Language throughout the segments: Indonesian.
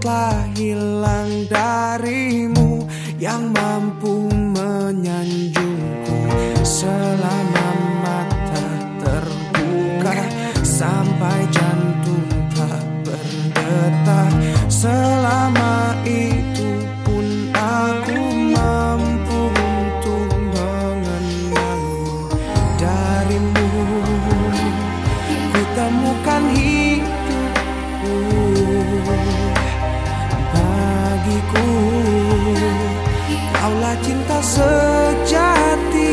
telah hilang darimu, yang mampu menyanjungku selama mata terbuka, sampai jantung tak berdetak. Selama itu pun aku mampu untuk mengenalmu. Darimu ku temukan hidupku, bagiku kaulah cinta sejati.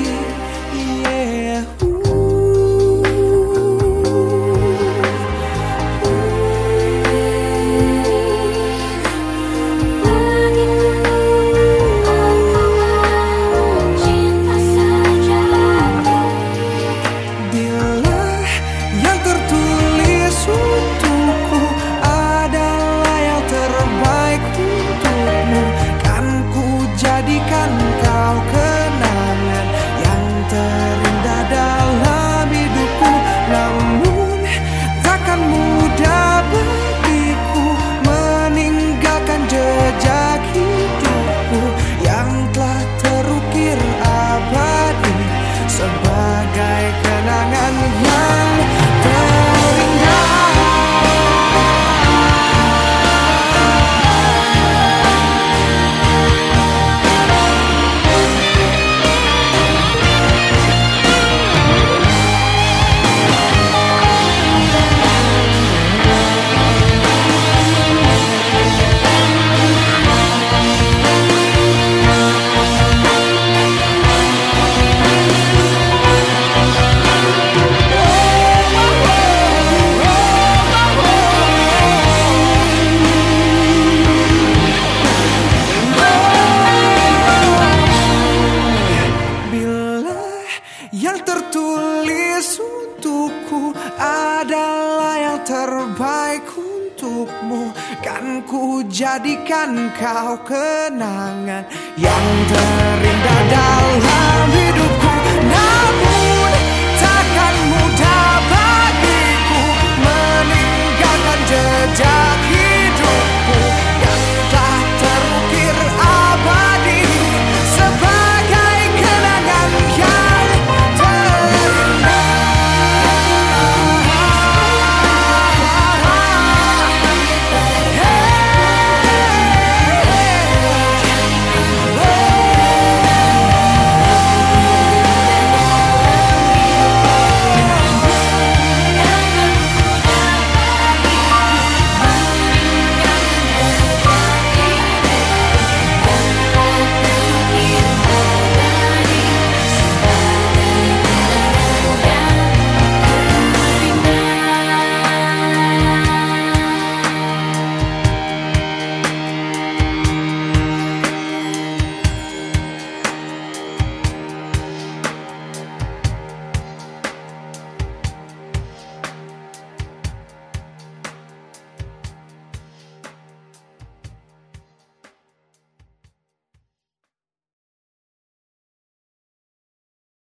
Jadikan kau kenangan yang terindah dalam hidupku. Namun takkan mudah bagiku meninggalkan jejak hidupku yang telah terukir abadi sebagai kenangan yang terindah. Yang tertulis untukku adalah yang terbaik untukmu, kan ku jadikan kau kenangan yang terindah dalam hidupku. Namun takkan mudah bagiku meninggalkan jejak